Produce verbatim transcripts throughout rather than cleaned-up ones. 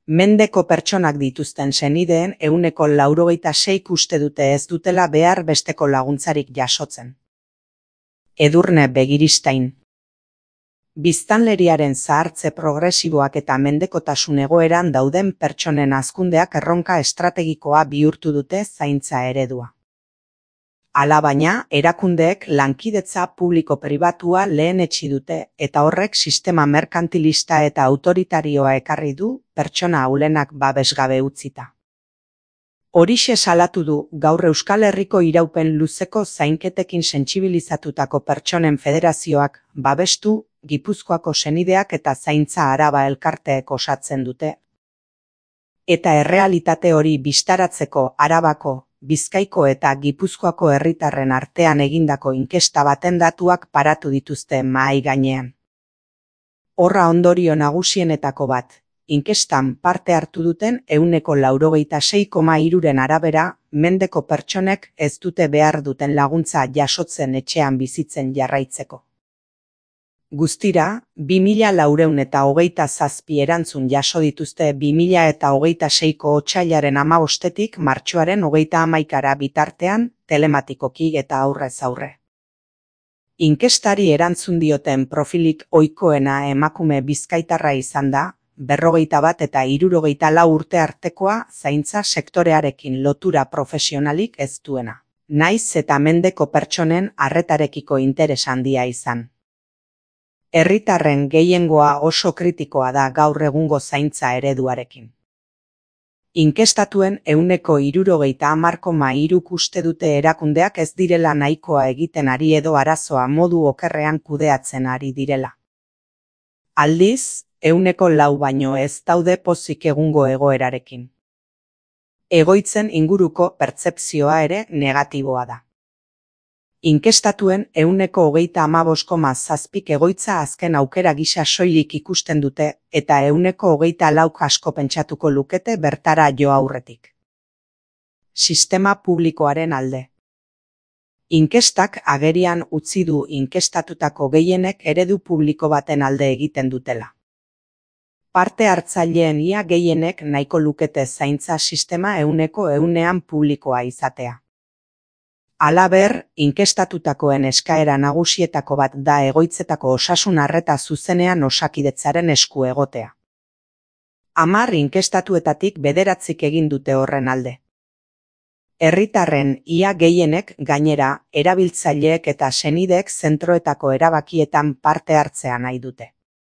Mendeko pertsonak dituzten senideen ehuneko laurogeita seik uste dute ez dutela behar besteko laguntzarik jasotzen. Edurne Begiristain. Biztanleriaren zahartze progresiboak eta mendekotasun egoeran dauden pertsonen hazkundeak erronka estrategikoa bihurtu dute zaintza eredua. Alabaina, erakundeek lankidetza publiko-pribatua lehenetsi dute eta horrek sistema merkantilista eta autoritarioa ekarri du pertsona ahulenak babesgabe utzita. Horixe salatu du gaur Euskal Herriko iraupen luzeko zainketekin sentsibilizatutako pertsonen federazioak babestu Gipuzkoako senideak eta zaintza Araba elkarteek osatzen dute. Eta errealitate hori bistaratzeko Arabako, Bizkaiko eta Gipuzkoako herritarren artean egindako inkesta baten datuak paratu dituzte mahai gainean. Horra ondorio nagusienetako bat, inkestan parte hartu duten ehuneko laurogeita sei koma hiruren arabera, mendeko pertsonek ez dute behar duten laguntza jasotzen etxean bizitzen jarraitzeko. Guztira, bi mila laurehun eta hogeita zazpi erantzun jaso dituzte bi mila eta hogeita seiko otsailaren hamabostetik martxoaren hogeita hamaikara bitartean, telematikoki eta aurrez aurre. Inkestari erantzun dioten profilik ohikoena emakume bizkaitarra izan da, berrogeita bat eta hirurogeita lau urte artekoa zaintza sektorearekin lotura profesionalik ez duena, naiz eta mendeko pertsonen arretarekiko interes handia izan. Herritarren gehiengoa oso kritikoa da gaur egungo zaintza ereduarekin. Inkestatuen ehuneko hirurogeita hamar koma hiruk uste dute erakundeak ez direla nahikoa egiten ari edo arazoa modu okerrean kudeatzen ari direla. Aldiz, ehuneko lau baino ez daude pozik egungo egoerarekin. Egoitzen inguruko pertzepzioa ere negatiboa da. Inkestatuen ehuneko hogeita hamabost koma zazpik egoitza azken aukera gisa soilik ikusten dute eta ehuneko hogeita lauk asko pentsatuko lukete bertara jo aurretik. Sistema publikoaren alde. Inkestak agerian utzi du inkestatutako gehienek eredu publiko baten alde egiten dutela. Parte hartzaileen ia gehienek nahiko lukete zaintza sistema ehuneko ehunean publikoa izatea. Halaber, inkestatutakoen eskaera nagusietako bat da egoitzetako osasun arreta zuzenean Osakidetzaren esku egotea. Hamar inkestatuetatik bederatzik egin dute horren alde. Herritarren ia gehienek gainera erabiltzaileek eta senideek zentroetako erabakietan parte hartzea nahi dute.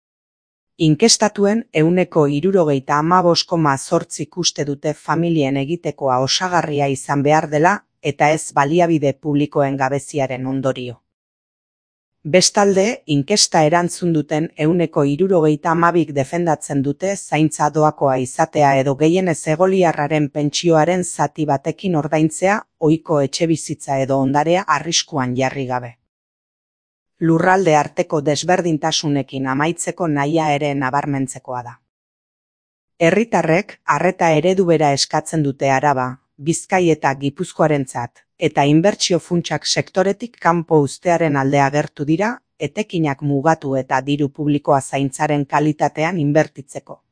Inkestatuen ehuneko hirurogeita hamabost koma zortzik uste dute familien egitekoa osagarria izan behar dela eta ez baliabide publikoen gabeziaren ondorio. Bestalde, inkesta erantzun duten ehuneko hirurogeita hamabik defendatzen dute zaintza doakoa izatea edo gehienez egoliarraren pentsioaren zati batekin ordaintzea ohiko etxebizitza edo ondarea arriskuan jarri gabe. Lurralde arteko desberdintasunekin amaitzeko nahia ere nabarmentzekoa da. Herritarrek arreta eredu bera eskatzen dute Araba, Bizkai eta Gipuzkoarentzat, eta inbertsio funtsak sektoretik kanpo uztearen alde agertu dira, etekinak mugatu eta diru publikoa zaintzaren kalitatean inbertitzeko.